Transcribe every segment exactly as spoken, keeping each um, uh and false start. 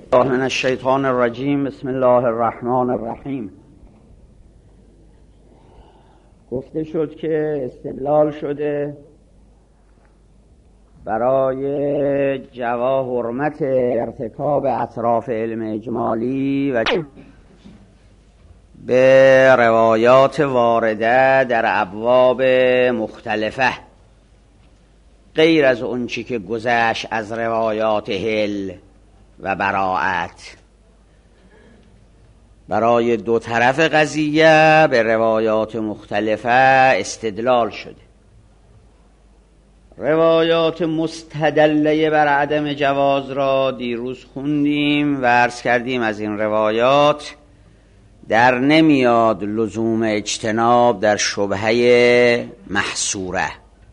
من الشیطان الرجیم. بسم الله الرحمن الرحیم. گفته شد که استدلال شده برای جوا حرمت ارتکاب اطراف علم اجمالی و به روایات وارده در ابواب مختلفه غیر از اون چی که گذشت از روایات حل و براءت. برای دو طرف قضیه به روایات مختلفه استدلال شده. روایات مستدله بر عدم جواز را دیروز خوندیم و عرض کردیم از این روایات در نمیاد لزوم اجتناب در شبهه محصوره،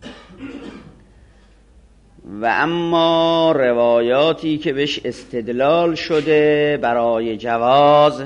و اما روایاتی که بهش استدلال شده برای جواز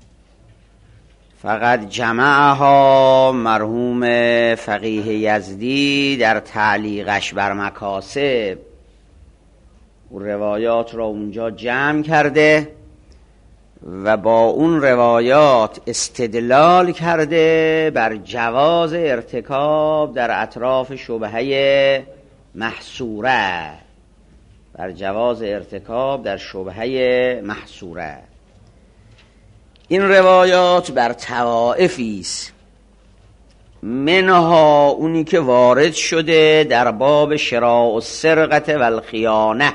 فقط جمعها مرحوم فقیه یزدی در تعلیقش بر مکاسب و روایات را اونجا جمع کرده و با اون روایات استدلال کرده بر جواز ارتکاب در اطراف شبهه محصوره، بر جواز ارتکاب در شبهه محصوره. این روایات بر طوائفی است، منها اونی که وارد شده در باب شراء السرقة و الخیانه،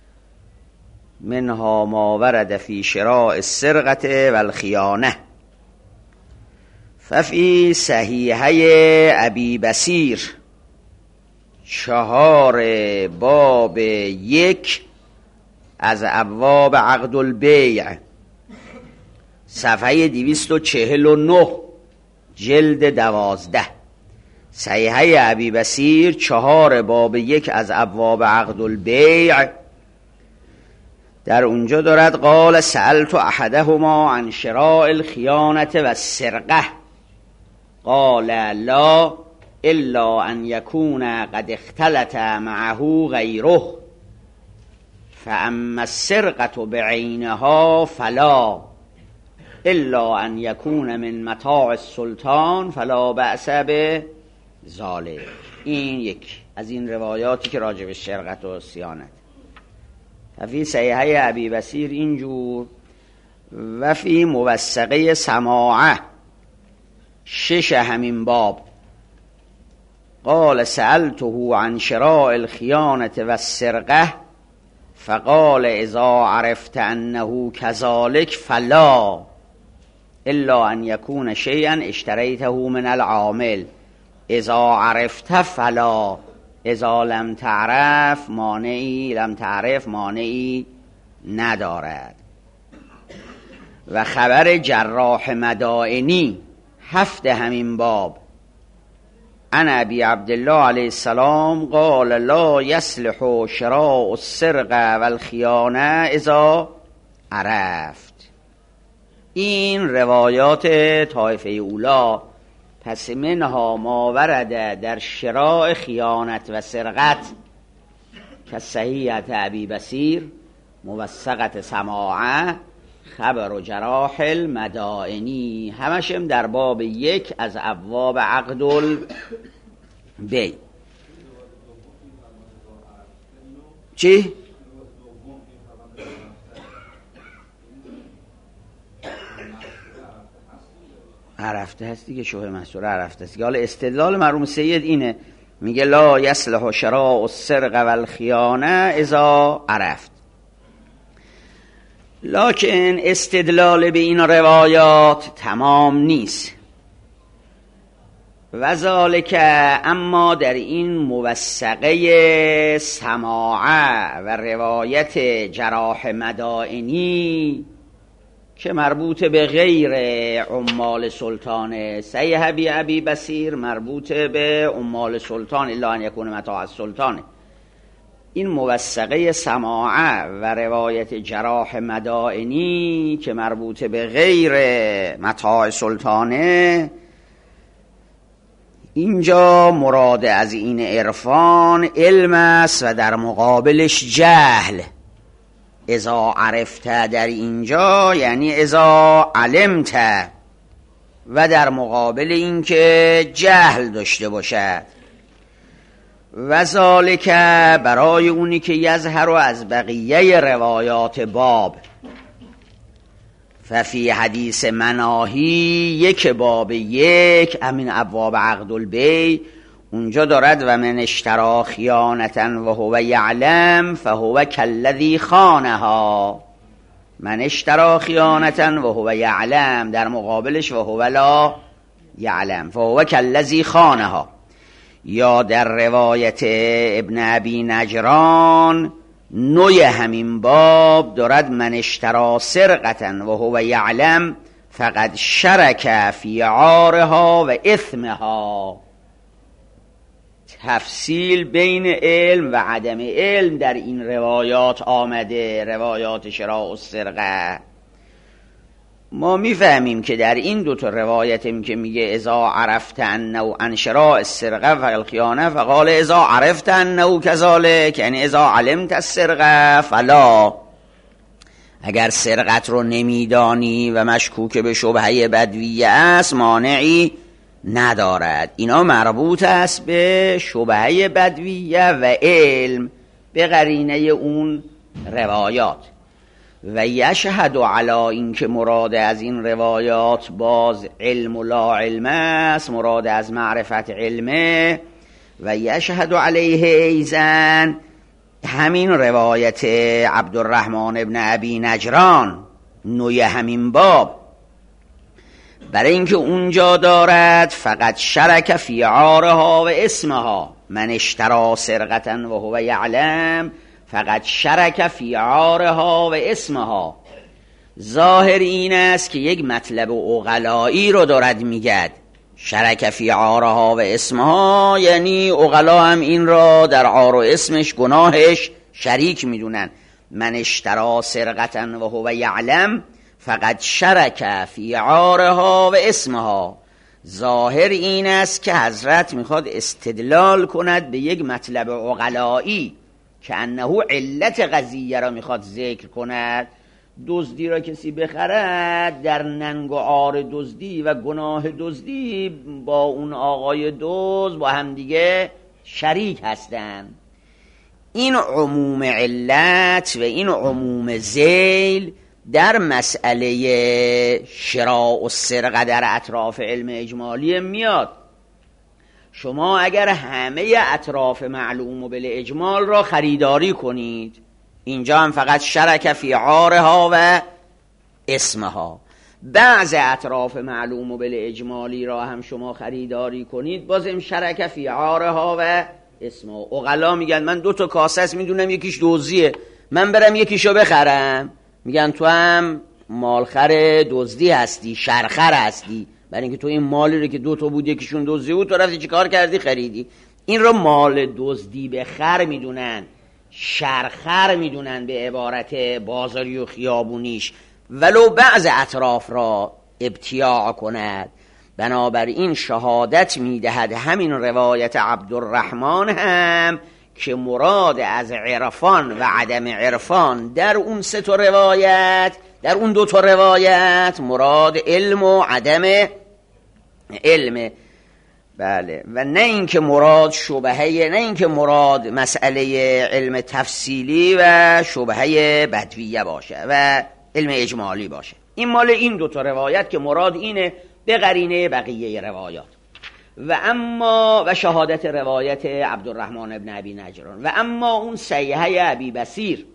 منها ما ورد فی شراء السرقة و الخیانه. ففی صحیحه ابی بصیر چهار باب یک از ابواب عقد البیع، صفحه دویست و چهل و نه جلد دوازده. صحیحه ابی بصیر چهار باب یک از ابواب عقد البیع، در اونجا دارد قال سألت احدهما عن شراء الخیانة و السرقة قال لا الا ان یکون قد اختلط معه غیره فاما السرقة بعینها فلا الا ان یکون من متاع السلطان فلا بأس به ذلک. این یک از این روایاتی که راجع به سرقت و صیانت. فی صحیحه ابی بصیر اینجور. و فی موثقه سماعه شش همین باب قال سألته عن شراء الخیانة و السرقة فقال اذا عرفت انه كذلك فلا الا ان يكون شيئا اشتريته من العامل اذا عرفت فلا اذا لم تعرف مانعی لم تعرف مانعی ندارد. و خبر جراح مدائنی هفت همین باب عن ابی عبدالله علیه السلام قال لا یصلح شراء السرقة و الخیانه اذا عرفت. این روایات طایفه اولا. پس منها ما ورد در شراء خیانت و سرقت که صحیحه ابی بصیر موثقه سماعه خبر و جراح المدائنی، همشم در باب یک از ابواب عقد البیع. چی؟ عرفته هستی که شبهه محصوره عرفته هستی. حالا استدلال مرحوم سید اینه، میگه لا یصلح شراء السرقة و الخیانه اذا عرفت. لکن استدلال به این روایات تمام نیست. و ذالک، اما در این موثقه سماعه و روایت جراح مدائنی که مربوط به غیر عمال سلطانه، صحیح ابی ابی بصیر مربوط به عمال سلطان الا ان یکون متاع السلطانه، این موثقه سماعه و روایت جراح مدائنی که مربوط به غیر متاع سلطانه، اینجا مراد از این عرفان علم است و در مقابلش جهل. اذا عرفت در اینجا یعنی اذا علمت، و در مقابل این که جهل داشته باشد. و ذالک برای اونی که یظهر از بقیه روایات باب، ففی حدیث مناهی یک باب یک همین ابواب عقد البیع اونجا دارد و من اشترا خیانتا و هو یعلم فهو کالذی خانها. من اشترا خیانتا و هو یعلم در مقابلش و هو لا یعلم فهو کالذی خانها. یا در روایت ابن ابی نجران نوی همین باب دارد من اشترا سرقتا و هو یعلم فقد شرک فی عارها و اثمها. تفصیل بین علم و عدم علم در این روایات آمده، روایات شراء السرقه. ما میفهمیم که در این دو تا روایتیم که میگه اذا عرفت انه عن شراء السرقه فالخیانه فقال اذا عرفت انه كذلك، یعنی اذا علمت السرقه فلا، اگر سرقت رو نمیدانی و مشکوک به شبهه بدویه است مانعی ندارد. اینا مربوط است به شبهه بدویه و علم به قرینه اون روایات. و یشهد علی این که مراد از این روایات باز علم و لا علم است، مراد از معرفت علمه. و یشهد علیه ایزن همین روایت عبدالرحمن ابن ابی نجران نوی همین باب، برای اینکه اونجا دارد فقط شرک فی عارها و اسمها. من اشترا سرقتا و هو یعلم فقط شرک فی عارها و اسمها. ظاهر این است که یک مطلب عقلایی رو دارد میگد. شرک فی عارها و اسمها یعنی عقلا هم این را در عار و اسمش گناهش شریک میدونن. من اشترا سرقتا و هو یعلم فقط شرک فی عارها و اسمها. ظاهر این است که حضرت میخواد استدلال کند به یک مطلب عقلایی که انه علت قضیه را میخواد ذکر کند. دزدی را کسی بخرد، در ننگ و عار دزدی و گناه دزدی با اون آقای دزد با همدیگه شریک هستند. این عموم علت و این عموم ذیل در مسئله شراء السرقه در اطراف علم اجمالی میاد. شما اگر همه اطراف معلوم و بالاجمال را خریداری کنید، اینجا هم فقط شرک فی عارها و اسمها. بعض اطراف معلوم و بالاجمالی را هم شما خریداری کنید، بازم شرک فی عارها و اسمها. عقلا میگن من دو تا کاسه است میدونم یکیش دزدیه، من برم یکیشو بخرم. میگن تو هم مالخر دزدی هستی، شرخر هستی، برای اینکه تو این مالی رو که دو تا بود یکیشون دزدی بود تو رفتی چی کار کردی؟ خریدی. این رو مال دزدی به خر میدونن، شرخر میدونن به عبارت بازاری و خیابونیش، ولو بعض اطراف را ابتیاع کند. بنابراین شهادت میدهد همین روایت عبدالرحمن هم که مراد از عرفان و عدم عرفان در اون سه تا روایت، در اون دو تا روایت مراد علم و عدم علم. بله. و نه اینکه مراد شبهه، نه اینکه مراد مسئله علم تفصیلی و شبهه بدویه باشه و علم اجمالی باشه. این مال این دو تا روایت که مراد اینه به قرینه بقیه روایات. و اما و شهادت روایت عبدالرحمن ابن ابی نجران. و اما اون صیحه ابی بصیر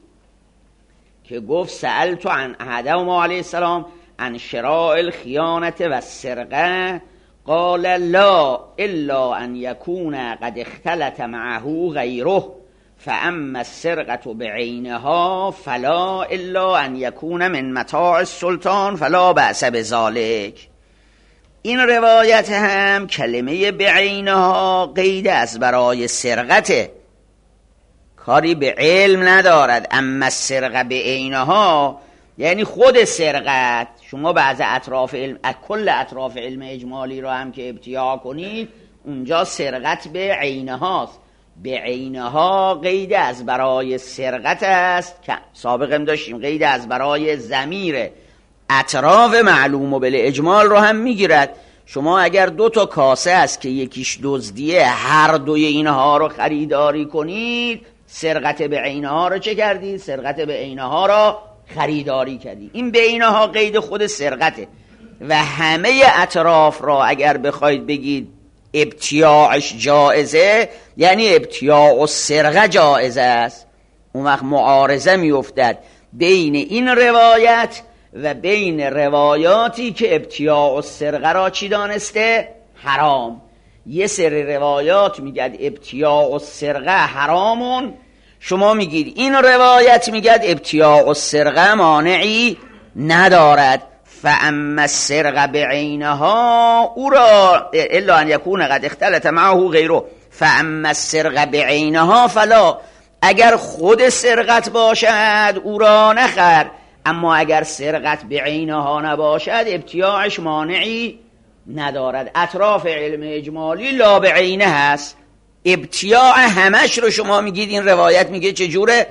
که گفت سألت عن احدهما علیه السلام عن شراء الخیانة و السرقه قال لا الا ان يكون قد اختلط معه غیره فاما السرقه بعینها فلا الا ان يكون من متاع السلطان فلا بأس بذلك. این روایت هم کلمه بعینها قید از برای سرقته، کاری به علم ندارد. اما السرقه بعینها یعنی خود سرقت. شما بعض اطراف علم، کل اطراف علم اجمالی رو هم که ابتیاع کنید اونجا سرقت به عینهاست. به عینها قید از برای سرقت است که سابق هم داشتیم قید از برای ضمیر اطراف معلوم و بالاجمال رو هم میگیرد. شما اگر دو تا کاسه است که یکیش دزدیه هر دوی اینها رو خریداری کنید، سرقت به عینها رو چه کردید؟ سرقت به عینها رو خریداری کردید. این به عینها قید خود سرقته و همه اطراف را اگر بخواید بگید ابتیاعش جائزه، یعنی ابتیاع و سرقه جائزه است. اون وقت معارضه می افتد بین این روایت و بین روایاتی که ابتیاع و سرقه را چی دانسته؟ حرام. یه سری روایات میگد ابتیاع و سرقه حرامون، شما میگید این روایت میگد ابتیاع و سرقه مانعی ندارد. فاما السرقه بعینها او را الا ان یکون قد اختلط معه غیره. فاما السرقه بعینها فلا، اگر خود سرقت باشد او را نخر، اما اگر سرقت بعینها نباشد ابتیاعش مانعی ندارد. اطراف علم اجمالی لا بعینه هست. ابتیاع همش رو شما میگید این روایت میگه چجوره؟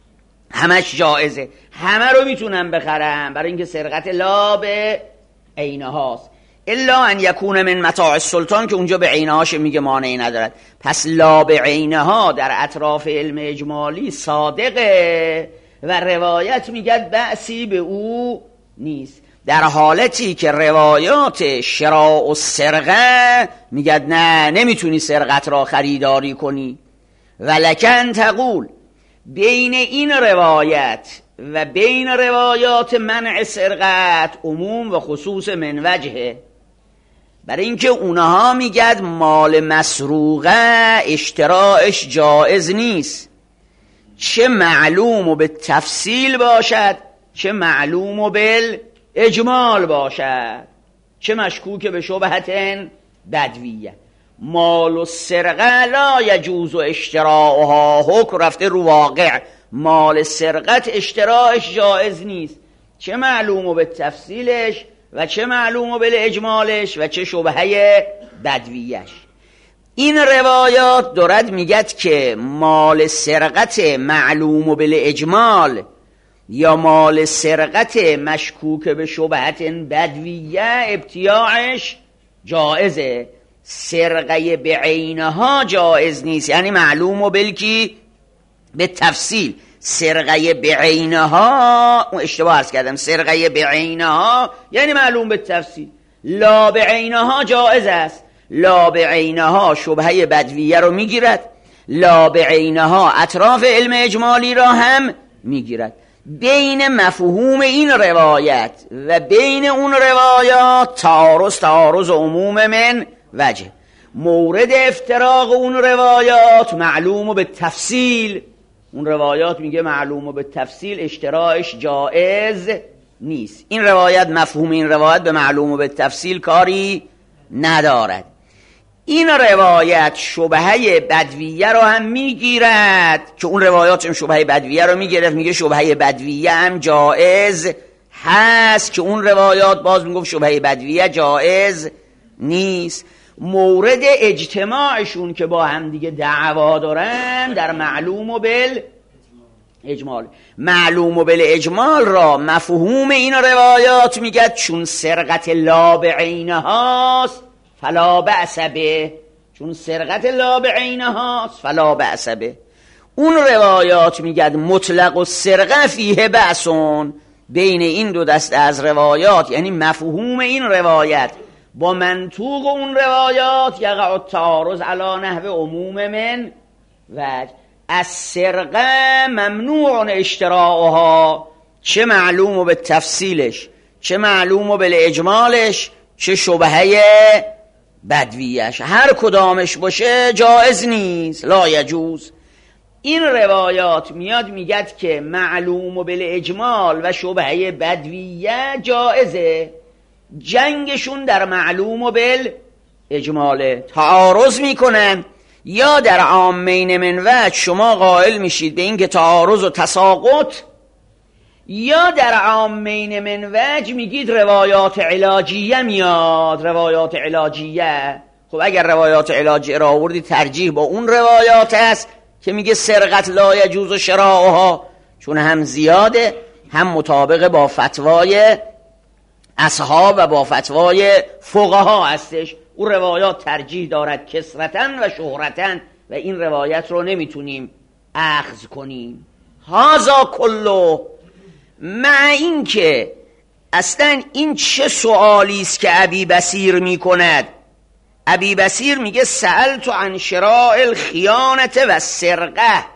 همش جائزه، همه رو میتونم بخرم، برای اینکه سرقت لا به عینه هاست. الا ان یکون من متاع السلطان که اونجا به عینه هاش میگه مانعی ندارد. پس لا به عینه ها در اطراف علم اجمالی صادقه و روایت میگه بأسی به او نیست، در حالتی که روایات شراء و سرقه میگه نه نمیتونی سرقت را خریداری کنی. ولکن تقول، بین این روایت و بین روایات منع سرقت عموم و خصوص من وجهه، برای اینکه اونها میگد مال مسروقه اشتراعش جائز نیست، چه معلوم و به تفصیل باشد چه معلوم و بال اجمال باشد، چه مشکوک به شبهت بدویه. مال و سرقه لا یجوز و اشتراعها، حکم رفته رو واقع، مال سرقت اشتراعش جائز نیست، چه معلوم و به تفصیلش و چه معلوم و به اجمالش و چه شبهه بدویش. این روایات دارد میگد که مال سرقت معلوم و به اجمال یا مال سرقت مشکوک به شبهت بدویه ابتیاعش جائزه، سرقه به عینها جائز نیست، یعنی معلوم و بلکی به تفصیل. سرقه به عینها، اشتباه عرض کردم، سرقه به عینها یعنی معلوم به تفصیل. لا به عینها جائز است، لا به عینها شبهه بدویه رو میگیرد، لا به عینها اطراف علم اجمالی را هم میگیرد. بین مفهوم این روایت و بین اون روایات تعارض تعارض عموم من وجه. مورد افتراق اون روایات معلوم و به تفصیل، اون روایات میگه معلوم و به تفصیل اشتراعش جائز نیست. این روایت مفهوم این روایت به معلوم و به تفصیل کاری ندارد. این روایت شبهه بدویه رو هم میگیرد که اون روایات هم شبهه بدویه رو میگیرد، میگه شبهه بدویه هم جائز هست که اون روایات باز میگفت شبهه بدویه جائز نیست. مورد اجتماعشون که با هم دیگه دعوا دارن در معلوم و بال اجمال. معلوم و بال اجمال را مفهوم این روایات میگه چون سرقت لا بعینه هاست فلا بأس به، چون سرقت لا بعینه هاست فلا بأس به. اون روایات میگه مطلق و سرقه فیه بأسون، بین این دو دسته از روایات یعنی مفهوم این روایت با منطوق اون روایات یقع التعارض علی نحو عموم من وجه. از سرقه ممنوع اشتراعها، چه معلوم و به تفصیلش چه معلوم و به اجمالش چه شبهه بدویش، هر کدامش باشه جائز نیست، لا یجوز. این روایات میاد میگد که معلوم و به اجمال و شبهه بدویه جائزه، جنگشون در معلوم و بال اجماله، تعارض میکنن. یا در عامین من وجه شما قائل میشید به این که تعارض و تساقط، یا در عامین من وجه میگید روایات علاجیه میاد، روایات علاجیه. خب اگر روایات علاج را آوردی ترجیح با اون روایات است که میگه سرقت لا یجوز و شراؤها، چون هم زیاده هم مطابق با فتوای اصحاب و با فتوای فقها هستش. اون روایات ترجیح دارد کثرتن و شهرتن و این روایت رو نمیتونیم اخذ کنیم. هازا کلو، مع این که اصلا این چه سؤالی است که ابی بصیر میکند. ابی بصیر میگه سألت عن شراء الخیانة و السرقه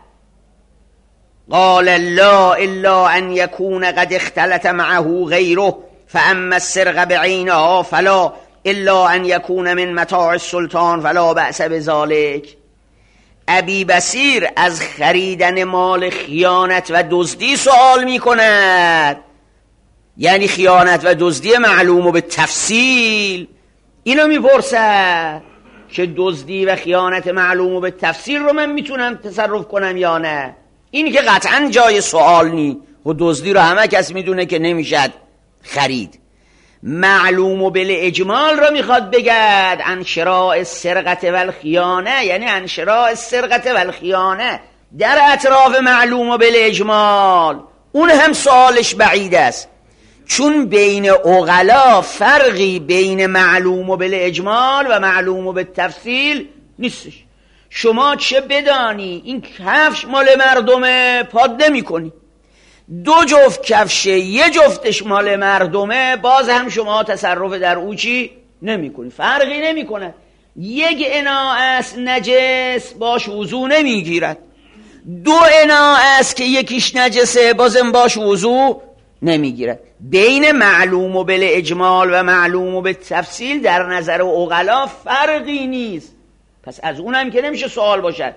قال لا الا ان يكون قد اختلط معه غيره فاما السرقه بعینها فلا الا ان يكون من متاع السلطان فلا بأس بذلك. ابی بصیر از خریدن مال خیانت و دزدی سوال میکند، یعنی خیانت و دزدی معلوم و به تفصیل. اینو میپرسد که دزدی و خیانت معلوم و به تفصیل رو من میتونم تصرف کنم یا نه. این که قطعا جای سوال نی و دزدی رو همه کس میدونه که نمیشد خرید. معلوم و بالاجمال رو میخواد بگد عن شراء السرقه و الخیانه، یعنی عن شراء السرقه و الخیانه در اطراف معلوم و بالاجمال. اون هم سوالش بعید است، چون بین عقلا فرقی بین معلوم و بالاجمال و معلوم و بالتفصیل نیستش. شما چه بدانی این کفش مال مردمه پاد نمی کنی، دو جفت کفشه یه جفتش مال مردمه باز هم شما تصرف در او چی نمی کنی، فرقی نمی کنه. یک انا است نجس باش وضو نمی گیرد، دو انا است که یکیش نجسه بازم باش وضو نمی گیرد. بین معلوم و بالاجمال و معلوم و بالتفصیل در نظر عقلا فرقی نیست. پس از اونم که نمیشه سوال باشد.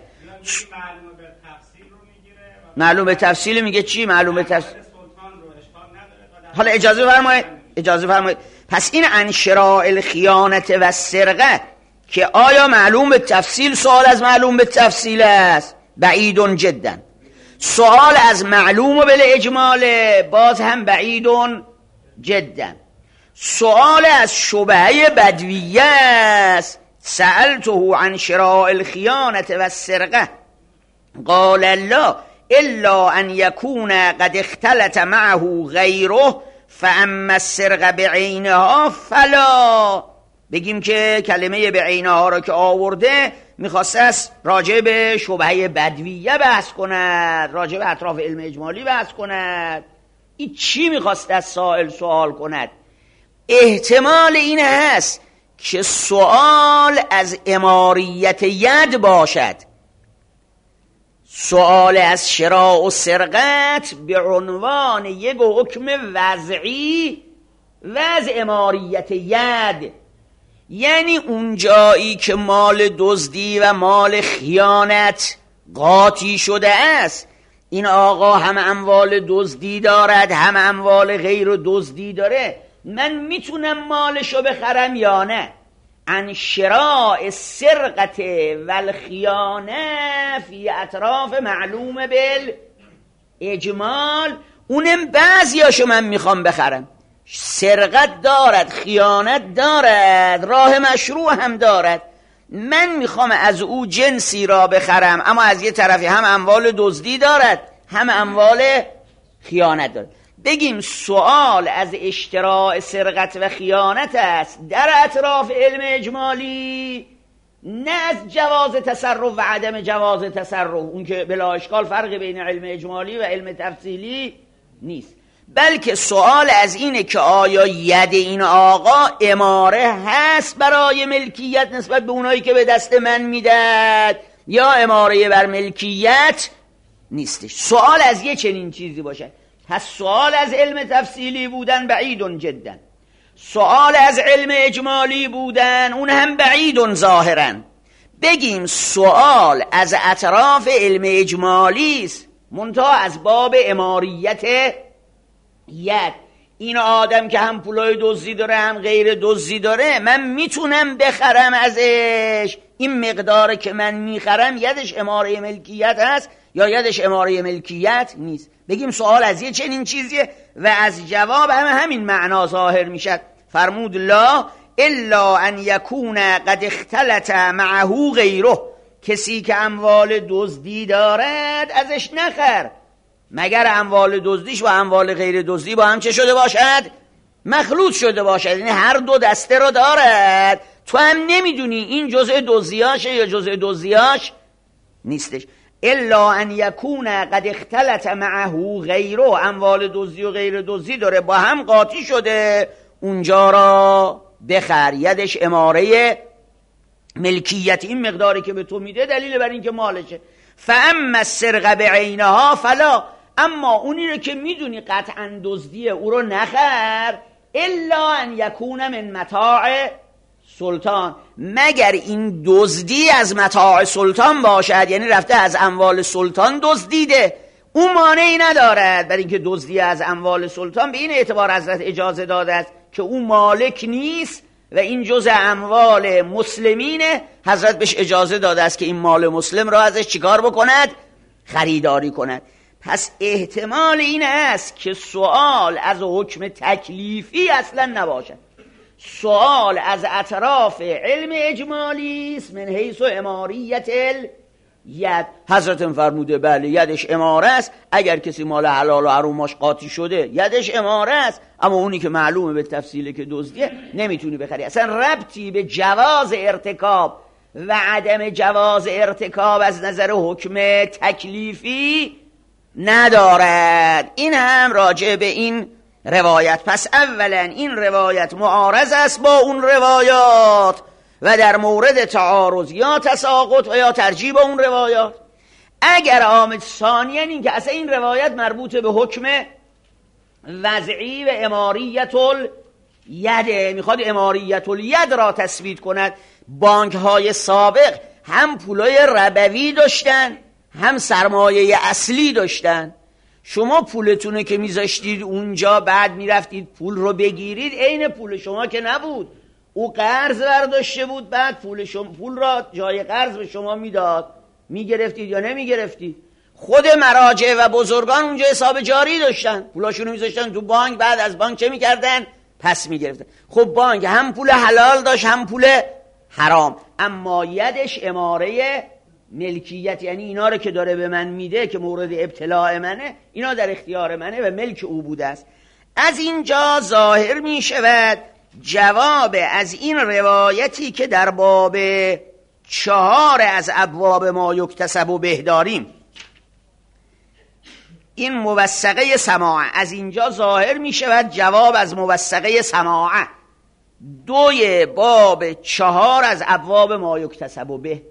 معلوم به تفصیل میگه چی؟ معلوم به تفصیل. حالا اجازه فرمایید اجازه فرمایید پس این عن شراء الخیانة و السرقه که آیا معلوم به تفصیل سوال از معلوم به تفصیل است؟ بعید جدا. سوال از معلوم و بالاجمال باز هم بعید جدا. سوال از شبهه بدویه است. سألته عن شراء الخیانة و السرقه قال لا الا ان يكون قد اختلط معه غيره فاما السرقه بعینها فلا. بگیم که کلمه بعینها را که آورده میخواسته است راجع به شبهه بدویه بحث کند، راجع به اطراف علم اجمالی بحث کند. این چی میخواسته از سائل سوال کند؟ احتمال این هست که سوال از اماریت ید باشد، سوال از شراء و سرقت به عنوان یک حکم وضعی و از اماریت ید، یعنی اون جایی که مال دزدی و مال خیانت قاطی شده است، این آقا هم اموال دزدی دارد هم اموال غیر دزدی داره، من میتونم مالشو بخرم یا نه؟ عن شراء السرقه و الخیانه فی اطراف معلوم بالاجمال، اونم بعضیاشو من میخوام بخرم. سرقت دارد، خیانت دارد، راه مشروع هم دارد، من میخوام از او جنسی را بخرم، اما از یه طرفی هم اموال دزدی دارد هم اموال خیانت دارد. بگیم سوال از اشتراء سرقت و خیانت است در اطراف علم اجمالی، نه از جواز تصرف و عدم جواز تصرف، اون که بلا اشکال فرق بین علم اجمالی و علم تفصیلی نیست، بلکه سوال از اینه که آیا ید این آقا اماره هست برای ملکیت نسبت به اونایی که به دست من میداد یا اماره بر ملکیت نیستش. سوال از یه چنین چیزی باشه. پس سوال از علم تفصیلی بودن بعید جدا، سوال از علم اجمالی بودن اون هم بعید ظاهرا. بگیم سوال از اطراف علم اجمالی است منتها از باب اماریت ید، این آدم که هم پولای دزدی داره هم غیر دزدی داره، من میتونم بخرم ازش، این مقدار که من میخرم یدش اماره ملکیت هست یا یدش اماره ملکیت نیست. بگیم سوال از یه چنین چیزیه و از جواب هم همین معنا ظاهر میشد. فرمود لا الا ان یکون قد اختلط معه غیره، کسی که اموال دزدی دارد ازش نخر مگر اموال دزدیش و اموال غیر دزدی با هم چه شده باشد؟ مخلوط شده باشد، یعنی هر دو دسته رو دارد، تو هم نمیدونی این جزء دزدیاشه یا جزء دزدیاش نیستش. الا ان یکون قد اختلط معه غیره، اموال دزدی و غیر دزدی داره با هم قاطی شده، اونجا را بخر. یدش اماره ملکیت، این مقداری که به تو میده دلیل بر این که مالشه. فاما السرقه بعینها فلا، اما اونی رو که میدونی قطعا دزدیه او رو نخر. الا ان یکون من متاع سلطان، مگر این دزدی از متاع سلطان باشد، یعنی رفته از اموال سلطان دزدیده، اون مانعی ندارد. برای اینکه دزدی از اموال سلطان به این اعتبار حضرت اجازه داده است که او مالک نیست و این جزء اموال مسلمینه، حضرت بهش اجازه داده است که این مال مسلم را ازش چیکار بکند؟ خریداری کند. پس احتمال این است که سوال از حکم تکلیفی اصلا نباشد، سوال از اطراف علم اجمالی است، من حیث اماریت الید. حضرت فرموده بله یدش اماره است، اگر کسی مال حلال و حروماش قاطی شده یدش اماره است، اما اونی که معلومه به تفصیله که دزدیه نمیتونی بخری. اصلا ربطی به جواز ارتکاب و عدم جواز ارتکاب از نظر حکم تکلیفی ندارد. این هم راجع به این روایت. پس اولا این روایت معارض است با اون روایات و در مورد تعارض یا تساقط و یا ترجیح با اون روایات. اگر عامل ثانیا این که اصلا این روایت مربوط به حکم وضعی و اماریت الید، میخواد اماریت الید را تثبیت کند. بانک های سابق هم پولای ربوی داشتن هم سرمایه اصلی داشتن. شما پولتونه که میذاشتید اونجا بعد میرفتید پول رو بگیرید، عین پول شما که نبود، او قرض برداشته بود، بعد پول شما پول را جای قرض به شما میداد، میگرفتید یا نمیگرفتید. خود مراجع و بزرگان اونجا حساب جاری داشتن، پولاشون رو میذاشتن تو بانک، بعد از بانک چه میکردن؟ پس میگرفتن. خب بانک هم پول حلال داشت هم پول حرام، اما یدش اماره ملکیت، یعنی اینا رو که داره به من میده که مورد ابتلاع منه، اینا در اختیار منه و ملک او بوده است. از اینجا ظاهر می شود جواب از این روایتی که در باب چهار از ابواب ما یکتسب و بهداریم، این موثقه سماعه، از اینجا ظاهر می شود جواب از موثقه سماعه، دوی باب چهار از ابواب ما یکتسب و به.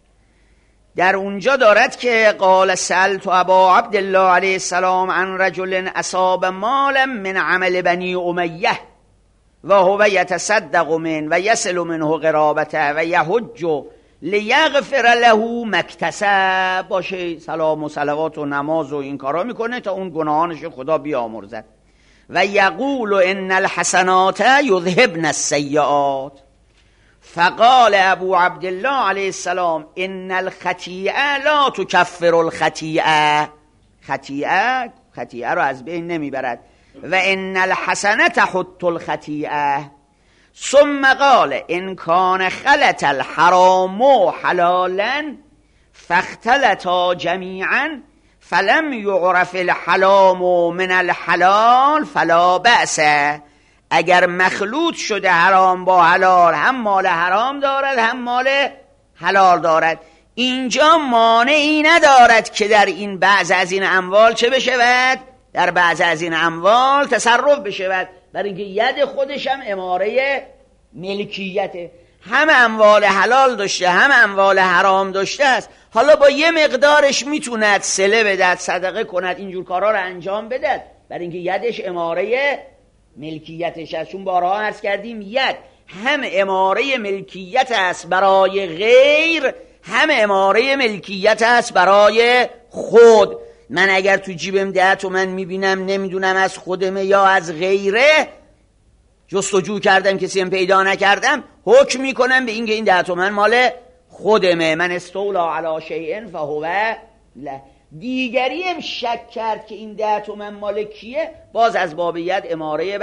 در اونجا دارد که قال سألت ابا عبدالله علیه السلام عن رجل اصاب مالا من عمل بنی امیه و هو یتصدق من و یصل منه قرابته و یحج لیغفر له مکتسب. باشه سلام و صلوات و نماز و این کارا میکنه تا اون گناهانش خدا بیامرزد. و یقول ان الحسنات یذهبن السیئات. فقال ابو عبدالله علیه السلام ان الخطیئه لا تکفر الخطیئه، خطیئه خطیئه رو از بین نمیبرد. و ان الحسنه تحط الخطیئه. ثم قال ان کان خلط الحرام حلالا فاختلطا جمیعا فلم یعرف الحرام من الحلال فلا بأس. اگر مخلوط شده حرام با حلال، هم مال حرام دارد هم مال حلال دارد، اینجا مانعی ندارد که در این بعض از این اموال چه بشود؟ در بعض از این اموال تصرف بشود، برای اینکه ید خودش هم اماره ملکیته، هم اموال حلال داشته هم اموال حرام داشته است. حالا با یه مقدارش میتوند صله بدهد، صدقه کند، اینجور کارا رو انجام بدهد، برای اینکه یدش اماره ملکیتش است. چون بارها عرض کردیم ید هم اماره ملکیت است برای غیر، هم اماره ملکیت است برای خود. من اگر تو جیبم ده تومن میبینم نمیدونم از خودمه یا از غیره، جستجو کردم کسی هم پیدا نکردم، حکم میکنم به اینکه این ده تومن مال خودمه. من استولا علی شیء فهو له. دیگری هم شک کرد که این ده تومن مال کیه، باز از باب ید اماره بر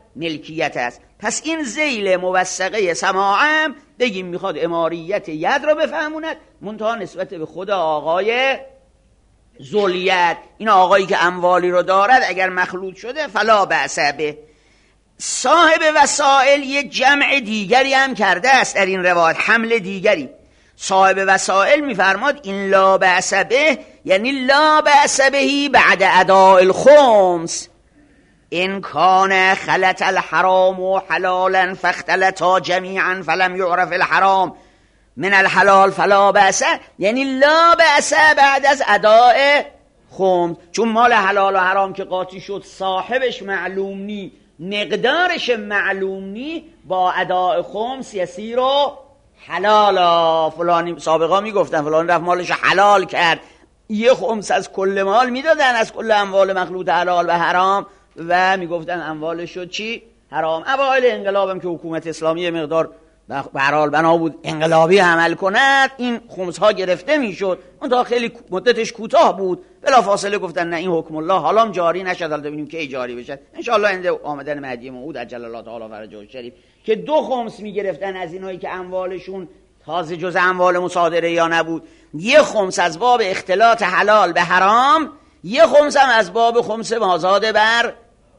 ملکیت است. پس این ذیل موثقه سماعم بگیم میخواد اماریت ید را بفهموند، منتها نسبت به خود آقای ذوالید، این آقایی که اموالی رو دارد اگر مخلوط شده فلا بأس به. صاحب وسائل یک جمع دیگری هم کرده است در این روایت، حمل دیگری. صاحب وسائل میفرماد این لا بأس به یعنی لا بأس بهی بعد اداء الخمس، ان کان خلط الحرام و حلالا فاختلطا جمیعا فلم یعرف الحرام من الحلال فلا بأس، یعنی لا بأس بعد از اداء خمس، چون مال حلال و حرام که قاطی شد صاحبش معلوم نی، مقدارش معلوم نی، با اداء خمس یسیر و حلالا. فلانی سابقا میگفتن فلانی رفت مالش حلال کرد، یه خمس از کل مال میدادن، از کل اموال مخلوط حلال و حرام، و میگفتن اموالش شد چی؟ حرام. اوایل انقلابم که حکومت اسلامی مقدار به هر حال بنا بود انقلابی عمل کند، این خمس ها گرفته میشد، اون تا خیلی مدتش کوتاه بود، بلا فاصله گفتن نه این حکم الله حالا جاری نشد، حالا ببینیم کی جاری بشه ان شاء الله عند آمدن مهدی موعود عجل الله تعالی فرجه الشریف، که دو خمس میگرفتن از اینایی که اموالشون تازه جز اموال مصادره یا نبود، یه خمس از باب اختلاط حلال به حرام، یه خمس هم از باب خمس مازاد بر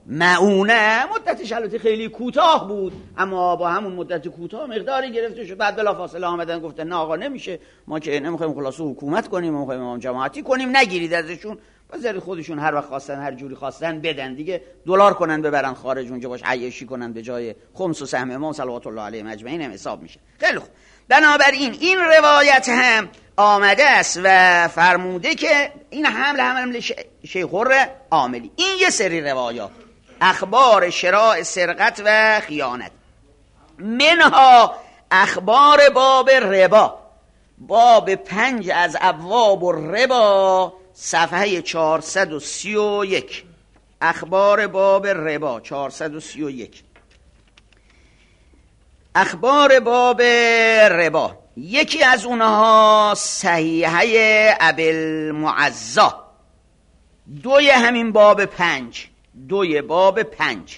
معونه. مدتش البته خیلی کوتاه بود، اما با همون مدت کوتاه مقداری گرفته شد. بعد بلا فاصله آمدن گفتن نه آقا نمیشه، ما که نمیخوایم خلاصه حکومت کنیم، ما میخوایم امام جماعتی کنیم، نگیرید ازشون، بذارید خودشون هر وقت خواستن هر جوری خواستن بدن دیگه، دلار کنن ببرن خارج اونجا باش عیاشی کنن، به جای خمس و سهم امام صلوات الله علیه اجمعین هم حساب میشه. خیلی خوب، بنابراین این روایت هم آمده است و فرموده که این حمل حمل شیخ عاملی. این یه سری روایات اخبار شراء سرقت و خیانت، منها اخبار باب ربا، باب پنج از ابواب الربا، صفحه چهارصد و سی و یک. اخبار باب ربا چهارصد و سی و یک. اخبار باب ربا، یکی از اونها صحیحه ابوالمعزا، دوی همین باب پنج، دوی باب پنج.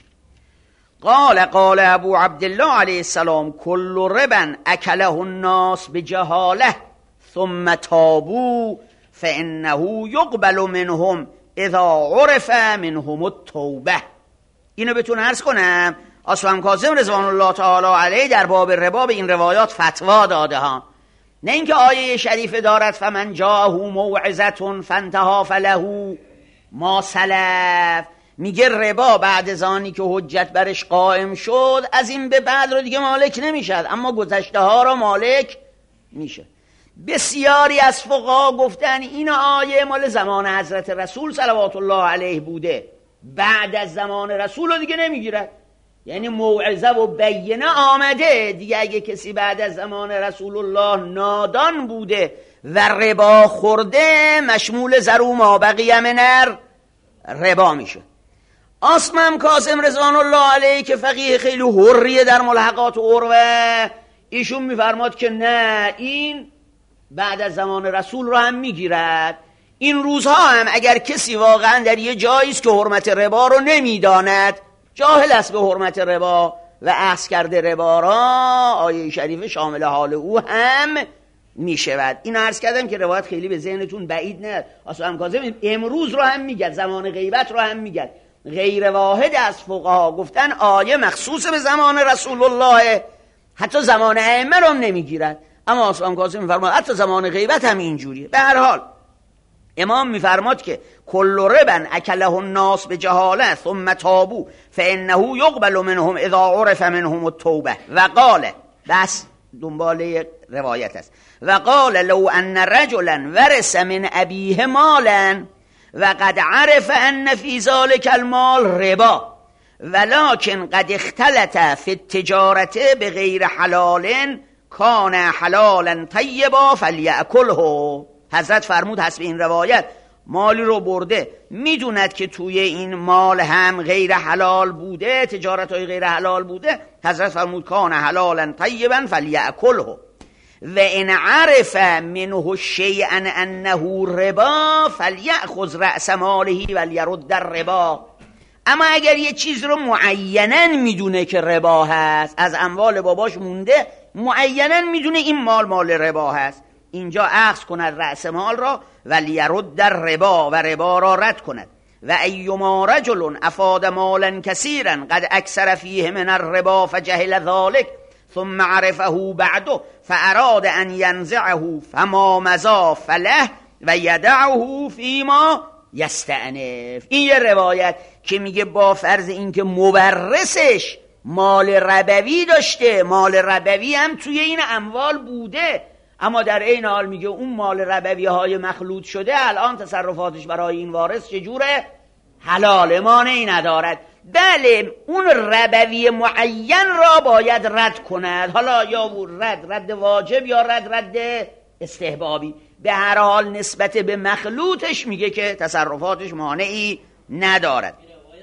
قال قال ابو عبدالله علیه السلام کل ربا اکله الناس بجهاله ثم تابو فانه یقبل منهم اذا عرف منهم التوبه. اینو بهتون عرض کنم، اصفهان کاظم رضوان الله تعالی علیه در باب ربا به این روایات فتوا داده ها، نه اینکه آیه شریفه دارد فمن جاءه موعظه فانتهى فله ما سلف، میگه ربا بعد از آنی که حجت برش قائم شد از این به بعد رو دیگه مالک نمیشد، اما گذشته ها رو مالک میشه. بسیاری از فقها گفتن این آیه مال زمان حضرت رسول صلوات الله علیه بوده، بعد از زمان رسول رو دیگه نمیگیرد، یعنی موعظه و بینه آمده دیگه. اگه کسی بعد از زمان رسول الله نادان بوده و ربا خورده مشمول زرو ما بقیه من ربا میشه. آصم کاظم رضوان الله علیه که فقیه خیلی حریه در ملحقات و عروه، ایشون میفرماد که نه، این بعد از زمان رسول رو هم میگیرد. این روزها هم اگر کسی واقعا در یه جایی است که حرمت ربا رو نمیداند، جاهل است به حرمت ربا و اخذ کرده ربا را، آیه شریف شامل حال او هم میشود. این عرض کردم که روایت خیلی به ذهنتون بعید نه. اصلا کاظم امروز رو هم میگه، زمان غیبت رو هم میگه. غیر واحد از فقها گفتن آیه مخصوص به زمان رسول الله، حتی زمان ائمه رو هم نمیگیرد، اما اصلا کاظم میفرماد حتی زمان غیبت هم اینجوریه. به هر حال امام میفرماد که کل ربا اکله الناس بجهاله ثم تابو فانه یقبل منهم اذا عرف منهم التوبه. و قال، بس دنبال روایت است، و قال لو ان رجلا ورث من ابیه مالا و قد عرف ان فی ذلک المال ربا ولكن قد اختلط فی التجارت بغیر حلال کان حلالا طیبا فلیأکله. حضرت فرمود حسب این روایت مالی رو برده، میدوند که توی این مال هم غیر حلال بوده، تجارت های غیر حلال بوده، حضرت فرمود کان حلالا طیبا فلیأکله و ان عرف منه شیئا انه ربا فلیأخذ رأس ماله ولیرد الربا. اما اگر یه چیز رو معیناً میدونه که ربا هست، از اموال باباش مونده، معیناً میدونه این مال مال ربا هست، اینجا اخذ کند رأس مال را ولی یرد در ربا و ربا را رد کند. و ایما رجل افاد مالا کثیرا قد اکثر فیه من الربا فجهل ذلك ثم عرفه بعده فاراد ان ینزعه فما مضى فله و یدعه فیما یستأنف. این یه روایت که میگه با فرض اینکه مورثش مال ربوی داشته، مال ربوی هم توی این اموال بوده، اما در این حال میگه اون مال ربوی های مخلوط شده الان تصرفاتش برای این وارث چجوره؟ حلال، مانعی ندارد. بله اون ربوی معین را باید رد کند، حالا یا رد رد واجب یا رد رد استحبابی، به هر حال نسبت به مخلوطش میگه که تصرفاتش مانعی ندارد.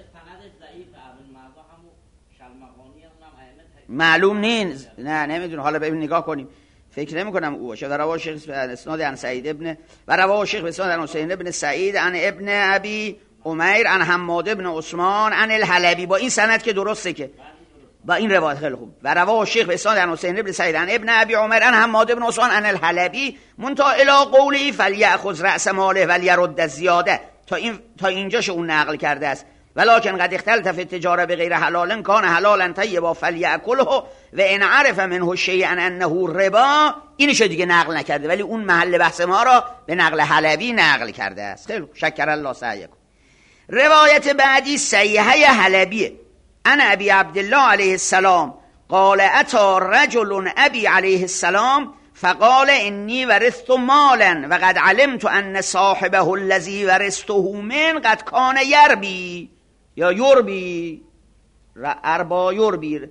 معلوم نیست، نه نمیدونم، حالا ببین نگاه کنیم، فکر نمی کنم او باشه. و رواه شیخ اسناد عن سعید ابن و رواه شیخ اسناد عن حسین ابن سعید عن ابن ابی عمیر عن حماد ابن عثمان عن الحلبی، با این سند که درسته، که با این روایت خیلی خوب. و رواه شیخ اسناد عن حسین ابن سعید عن ابن ابی عمیر عن حماد ابن عثمان عن الحلبی منتهى الی قوله فلیأخذ رأس ماله ولیرد الزیاده، تا این تا اینجاش اون نقل کرده است. ولكن قد اختلط في التجاره بغیر حلال کان حلالا طیبا فلیأکله و ان عرف منه شیئا انه ربا، اینشو دیگه نقل نکرده، ولی اون محل بحث ما را به نقل حلبی نقل کرده است. خیلی شکر الله سعیکم. روایت بعدی صحیحه حلبیه. انا ابی عبدالله علیه السلام قال اتى رجل ابی علیه السلام فقال انی ورثت مالا و قد علمت ان صاحبه الذی ورثته من قد کان یربی یا یربی اربا یربی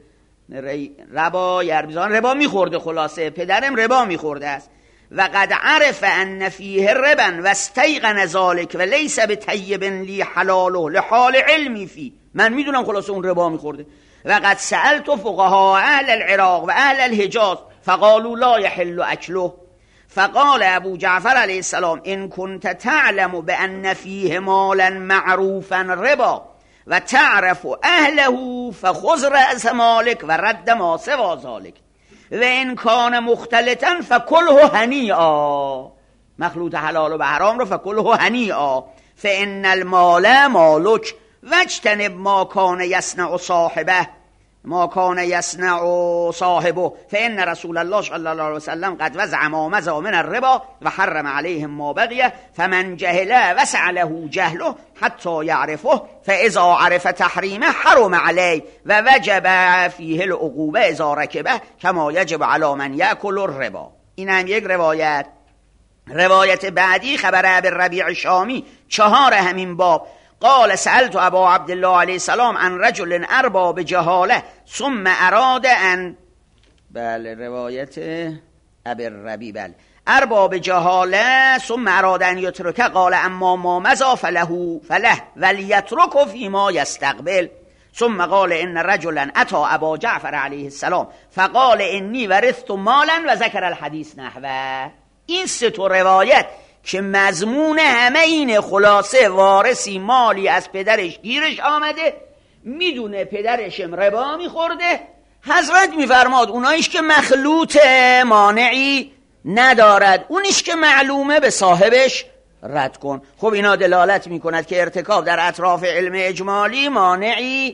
ربا یربی ربا میخورده، خلاصه پدرم ربا میخورده است. و قد عرف ان فیه ربا و استیقن ذلك و لیس بطیب لی حلاله لحال علمی فی، من میدونم خلاصه اون ربا میخورده. و قد سألت فقهاء اهل العراق و اهل الحجاز فقالوا لا يحل اكله. فقال ابو جعفر علیه السلام ان كنت تعلم بان فیه مالا معروفا ربا و تعرف اهله فخذ رأس مالک و رد ما سوا ذلك و ان کان مختلطا فکله هنیئا، مخلوط حلال و به حرام رو فکله هنیئا فان المال مالک واجتنب ما کان یصنع صاحبه ما کان یصنع صاحبه فان رسول الله صلی الله علیه وسلم قد وضع ما مضى من الربا و حرم علیهم ما بقی فمن جهل وسع له جهله حتی یعرفه فاذا عرف تحریمه حرم علیه و وجب فیه العقوبه اذا رکبه کما یجب علی من یأکل الربا. این هم یک روایت. روایت بعدی خبر ابی الربیع شامی، چهار همین باب. قال سألت ابا عبدالله علیه السلام عن رجل اربا بجهاله ثم اراد ان، بله روایت ابی الربیع، بله اربا بجهاله ثم اراد ان یترکه قال اما ما مضى فله فله ولیترکه فیما یستقبل. ثم قال ان رجلا اتى ابا جعفر علیه السلام فقال انی ورثت مالا و ذکر الحدیث نحوه. این سه تا روایت که مضمون همه اینه، خلاصه وارثی مالی از پدرش گیرش آمده، میدونه پدرشم ربا میخورده، حضرت میفرماد اونایش که مخلوط مانعی ندارد، اونیش که معلومه به صاحبش رد کن. خب اینا دلالت میکند که ارتکاب در اطراف علم اجمالی مانعی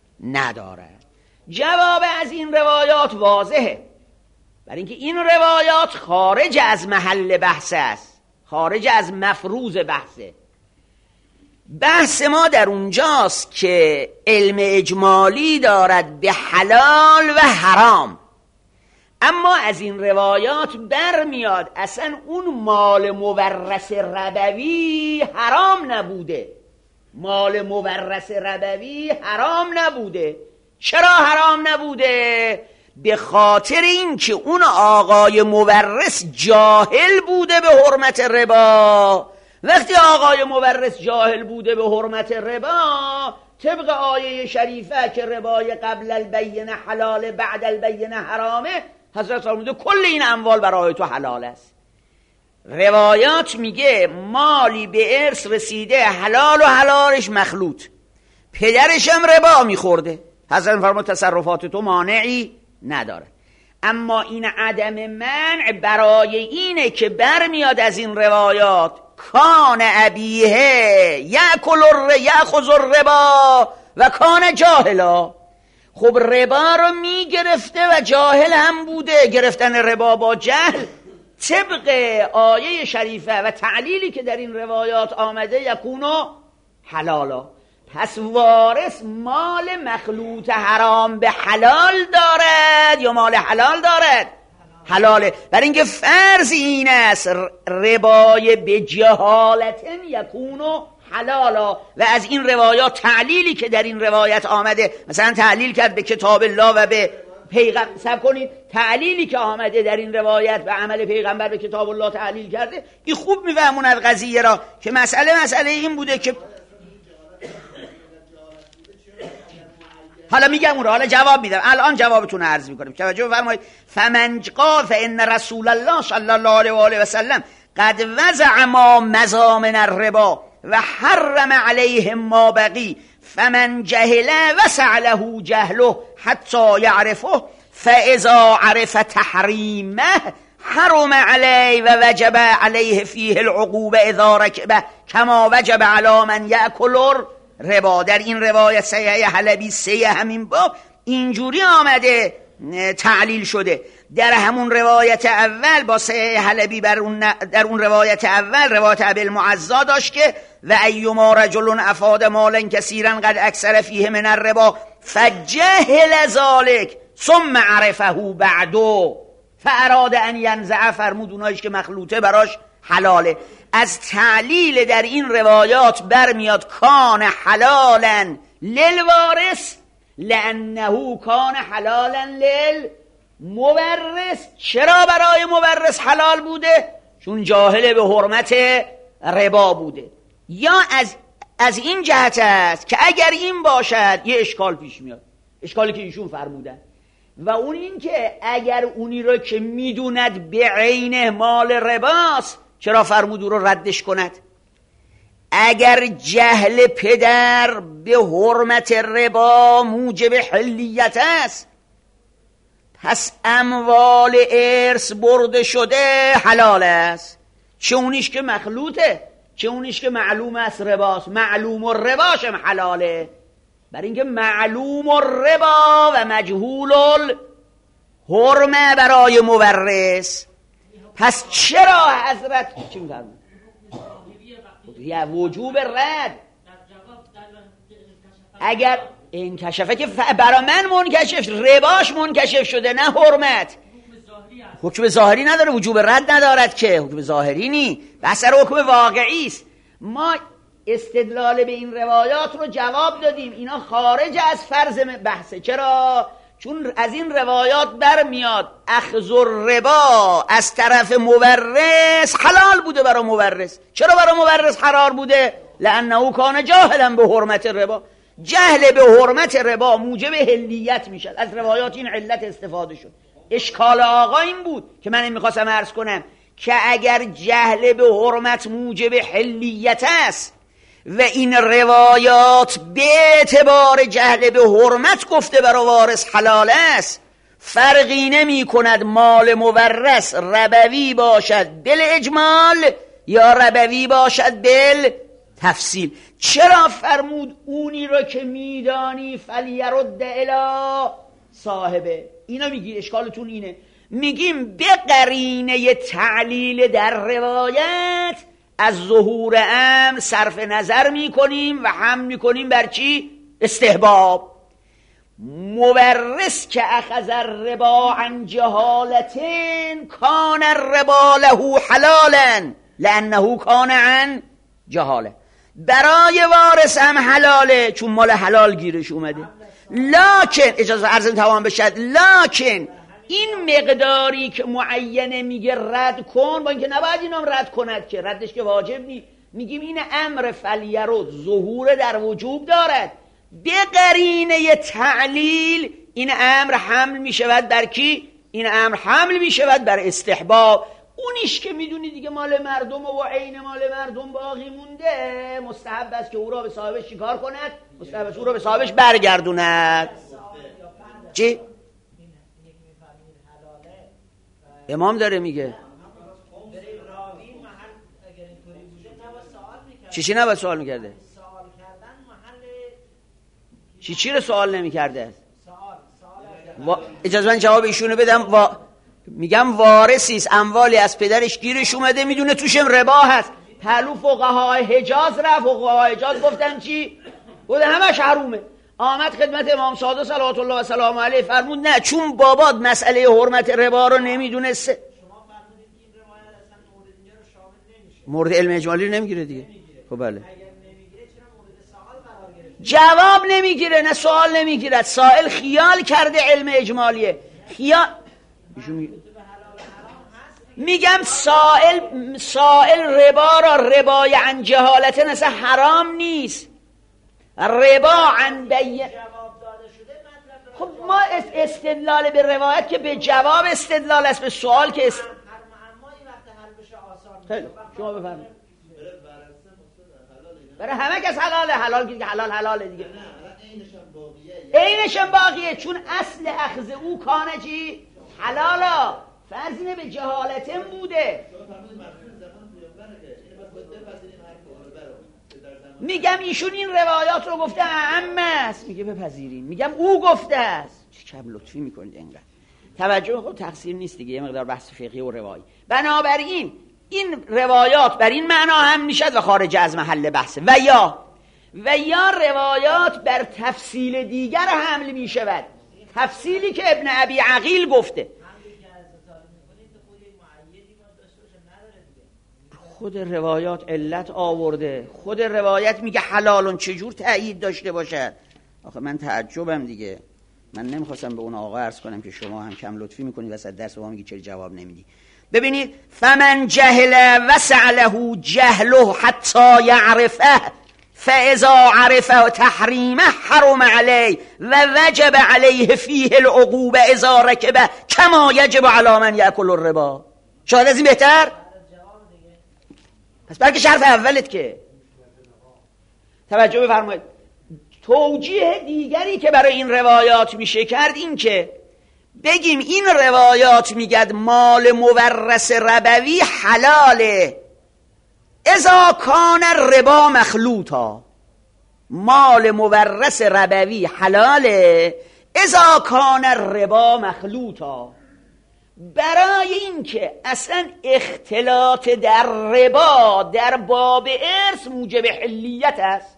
ندارد. جواب از این روایات واضحه، برای اینکه این روایات خارج از محل بحث است، خارج از مفروض بحثه. بحث ما در اونجاست که علم اجمالی دارد به حلال و حرام، اما از این روایات برمیاد اصلا اون مال مورث ربوی حرام نبوده، مال مورث ربوی حرام نبوده. چرا حرام نبوده؟ به خاطر این که اون آقای مورث جاهل بوده به حرمت ربا. وقتی آقای مورث جاهل بوده به حرمت ربا، طبق آیه شریفه که ربای قبل البینه حلال بعد البینه حرامه، حضرت فرموده کل این اموال برای تو حلال است. روایات میگه مالی به ارث رسیده حلال و حلالش مخلوط، پدرش هم ربا میخورده. حضرت فرمود تصرفات تو مانعی نداره. اما این عدم منع برای اینه که برمیاد از این روایات کان ابیه یأکل یأخذ الربا و کان جاهلا. خب ربا رو میگرفته و جاهل هم بوده. گرفتن ربا با جهل طبق آیه شریفه و تعلیلی که در این روایات آمده یکونو حلالا. پس وارث مال مخلوط حرام به حلال دارد یا مال حلال دارد؟ حلاله. برای اینکه فرض این است ربای به جهالت یکونو حلالا. و از این روایات تعلیلی که در این روایت آمده، مثلا تعلیل کرد به کتاب الله و به پیغمبر. سب کنید، تعلیلی که آمده در این روایت به عمل پیغمبر به کتاب الله تعلیل کرده، این خوب میفهموند قضیه را که مسئله مسئله این بوده که حالا میگم اون رو، حالا جواب میدم، الان جوابتون عرض میکنم. توجه بفرمایید. فمن قال فان رسول الله صلی الله علیه و آله و سلم قد وضع ما مضامن الربا و حرم علیهم ما بقی فمن جهل وسع له جهله حتی یعرفه فاذا عرف تحریمه حرم علیه و وجب علیه فیه العقوبه اذا رکبه کما وجب علی من یأکل ربا. در این روایت صحیح حلبی سه همین باب اینجوری آمده تعلیل شده. در همون روایت اول با صحیح حلبی بر اون در اون روایت اول روایت ابی المعزا داشت که و ایما رجل افاد مالا کثیرا قد اکثر فیه من الربا فجهل ذلک ثم عرفه بعدو فاراد ان ینزع. فرمود اونایش که مخلوطه براش حلاله. از تعلیل در این روایات برمیاد کان حلالا للوارث لانه کان حلالا للمورث. چرا برای مورث حلال بوده؟ چون جاهل به حرمت ربا بوده. یا از از این جهت است که اگر این باشد یه اشکال پیش میاد، اشکالی که ایشون فرمودن، و اون این که اگر اونی رو که میدوند به عین مال رباست چرا فرمود او رو ردش کند؟ اگر جهل پدر به حرمت ربا موجب حلیت است، پس اموال ارث برده شده حلال است. چه اونیش که مخلوطه، چه اونیش که معلوم است رباست. معلوم الرباش هم حلاله، برای اینکه معلوم الربا و مجهول الحرمه برای مورث. پس چرا حضرت چی می‌فرمایند؟ یا وجوب رد اگر انکشفه که برای من منکشف، رباش منکشف شده نه حرمت. حکم ظاهری نداره، وجوب رد ندارد که حکم ظاهری نی، بحث حکم واقعی است. ما استدلال به این روایات رو جواب دادیم، اینا خارج از فرض بحثه. چرا؟ چون از این روایات برمیاد اخذ الربا از طرف مورث حلال بوده برای مورث. چرا برای مورث حرام بوده؟ لانه کان جاهلا به حرمت ربا. جهل به حرمت ربا موجب حلیت میشد. از روایات این علت استفاده شد. اشکال آقا این بود که من میخواستم عرض کنم که اگر جهل به حرمت موجب حلیت است و این روایات به اعتبار جهل به حرمت گفته برای وارث حلال است، فرقی نمی کند مال مورث ربوی باشد بل اجمال یا ربوی باشد بل تفصیل. چرا فرمود اونی رو که میدانی فلیرد الی صاحبه؟ اینا میگی اشکالتون اینه، میگیم به قرینه تعلیل در روایت از ظهور امر صرف نظر میکنیم و هم میکنیم بر چی؟ استحباب. مورث که اخذ الربا عن جهالتین کان الربا له حلالا لانه کان عن جهاله. برای وارث هم حلاله چون مال حلال گیرش اومده. لکن اجازه عرضم تمام بشد، لکن این مقداری که معینه میگه رد کن، با اینکه نباید اینام رد کند که ردش که واجب نی، میگیم این امر فلیرد ظهور در وجوب دارد، به قرینه تعلیل این امر حمل میشود بر کی؟ این امر حمل میشود بر استحباب. اونیش که میدونی دیگه مال مردم و عین مال مردم باقی مونده، مستحب است که او را به صاحبش چیکار کند؟ مستحب است او را به صاحبش برگردوند. چی؟ امام داره میگه چی چی نباید سوال میکرده؟ چی چی رو سوال نمیکرده؟ و... اجازه من جواب ایشونو بدم. و... میگم وارثیست، اموالی از پدرش گیرش اومده، میدونه توشم ربا هست. پهلو فقهای حجاز رفت، فقهای حجاز گفتن چی؟ گفتن همش حرومه. آمد خدمت امام صادق صلوات الله و سلام علیه، فرمود نه، چون بابات مسئله حرمت ربا رو نمیدونسته. شما فرمودید که این روایت اصلا مورد اینجا رو شامل نمیشه، مورد علم اجمالی رو نمیگیره دیگه. خب بله، اگر نمیگیره چرا مورد سوال قرار گرفته؟ جواب نمیگیره، نه سوال نمیگیرد. سائل خیال کرده علم اجمالیه. خیال میگم سائل سائل ربا را ربای عن جهالتن اصلا حرام نیست. ربا عن بین خب ما استدلال به روایت که به جواب استدلال است، به سوال که است. خیلی شما بفرمایید. برای همه کس حلاله، حلال که حلال حلاله دیگه. عینش هم باقیه، چون اصل اخذ او کانه چی؟ حلالا. فرض اینه به جهالتم بوده. میگم ایشون این روایات رو گفته عامه است، میگه بپذیریم. میگم او گفته است. چه کم لطفی میکنید اینقدر. توجه خود تقصیر نیست دیگه، یه مقدار بحث فقهی و روایی. بنابراین این روایات بر این معنا هم میشد و خارج از محل بحثه. و یا و یا روایات بر تفصیل دیگر حمل میشود. تفصیلی که ابن ابی عقیل گفته. خود روایات علت آورده، خود روایت میگه حلالون، چجور تأیید داشته باشد؟ آخه من تعجبم دیگه. من نمیخواستم به اون آقا عرض کنم که شما هم کم لطفی میکنی وسط درس و ما میگی چرا جواب نمیدی. ببینید، فمن جهل وسع له جهله حتی یعرفه فاذا عرفه تحریمه حرم علیه و وجب علیه فیه العقوبه اذا رکبه کما یجب علی من یاکل الربا. شاید از این بهتر؟ پس بلکه شرط اولت که توجه بفرمایید. توجیه دیگری که برای این روایات میشه کرد این که بگیم این روایات میگد مال مورث ربوی حلاله اذا کان ربا مخلوطا. مال مورث ربوی حلاله اذا کان ربا مخلوطا. برای اینکه اصلا اختلاط در ربا در باب ارث موجب حلیت است.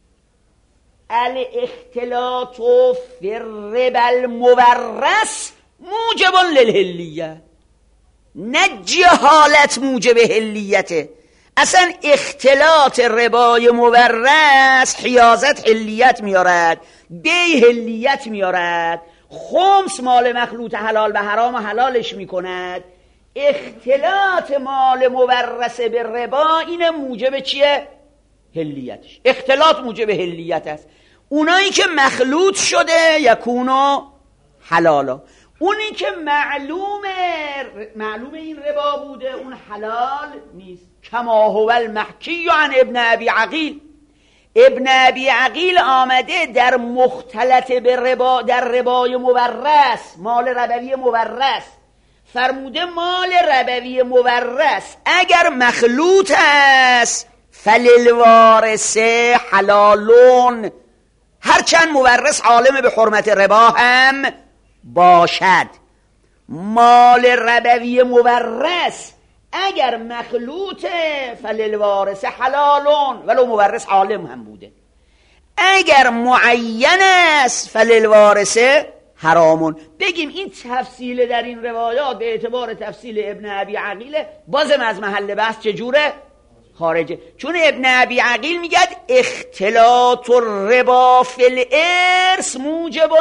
الاختلاط فی الربا المورث موجب للحلیه، نه جهالت موجب حلیته. اصلا اختلاط ربای مورث حیازت حلیت میارد، بی حلیت میارد. خمس مال مخلوط حلال و حرام حلالش میکند. اختلاط مال مورث به ربا این موجب چیه؟ حلیتش. اختلاط موجب حلیت است. اونایی که مخلوط شده یکونو حلالا. اونی که معلومه معلومه این ربا بوده اون حلال نیست. کما هو المحکی عن ابن ابی عقیل. ابن ابی عقیل آمده در مختلط به ربا، در ربای مورث، مال ربوی مورث، فرموده مال ربوی مورث اگر مخلوط است فللوارث حلالون، هرچند مورث عالم به حرمت ربا هم باشد. مال ربوی مورث اگر مخلوطه فللوارث حلالون ولو مورث عالم هم بوده. اگر معین است فللوارث حرامون. بگیم این تفصیل در این روایات به اعتبار تفصیل ابن ابی عقیل بازم از محل بحث چجوره؟ خارجه. چون ابن ابی عقیل میگد اختلاط الربا فی الارث موجب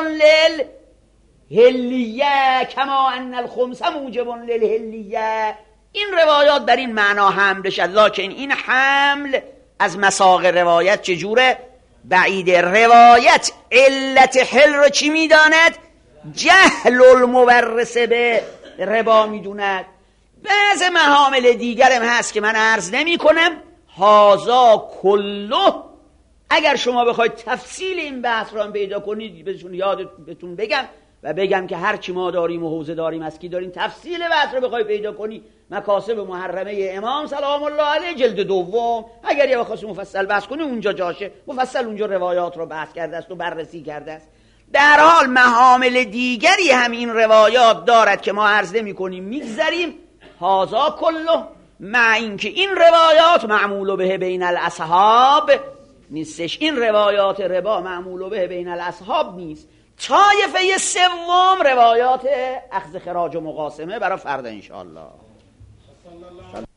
للحلیه کما ان الخمس موجب للحلیه. این روایات بر این معنا حمل بشد، لکن این حمل از مساق روایت چجوره؟ بعید. روایت علت حل رو چی میداند؟ جهل المورث به ربا میدوند. بعض محامل دیگرم هست که من عرض نمی کنم. هازا کله، اگر شما بخواید تفصیل این بحث را پیدا کنید بهتون یاد بهتون بگم و بگم که هر چی ما داریم و حوزه داریم اسکی داریم، تفصیل بحث رو بخوای پیدا کنی مکاسب محرمه امام سلام الله علیه جلد دوم، اگر یه بخواست مفصل بحث کنی اونجا جاشه، مفصل اونجا روایات رو بحث کرده است و بررسی کرده است. در حال محامل دیگری هم این روایات دارد که ما عرض نمی کنیم میگذریم. هازا کله، مع اینکه این روایات معمول به بین الاصحاب نیستش، این روایات ربا معمول به بین الاصحاب نیست. طایفه سوم روایات اخذ خراج و مقاسمه برای فردا انشاءالله.